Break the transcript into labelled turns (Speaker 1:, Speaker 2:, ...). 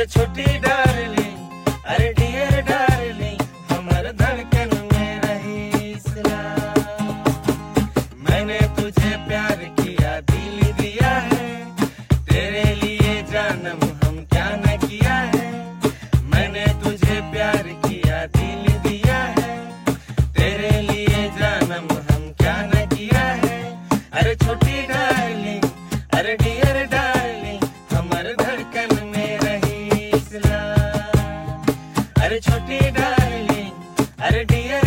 Speaker 1: अरे छोटी डार्लिंग, अरे डियर डार्लिंग, हमार धड़कन में रही सलाम। मैंने तुझे प्यार किया, दिल दिया है, तेरे लिए जानम हम क्या न किया है। मैंने तुझे प्यार किया, दिल दिया है, तेरे लिए जानम हम क्या न किया है। अरे छोटी डार्लिंग, अरे डियर डार्लिंग, हमार धड़कन में रही सलाम। अरे छोटी डार्लिंग, अरे डियर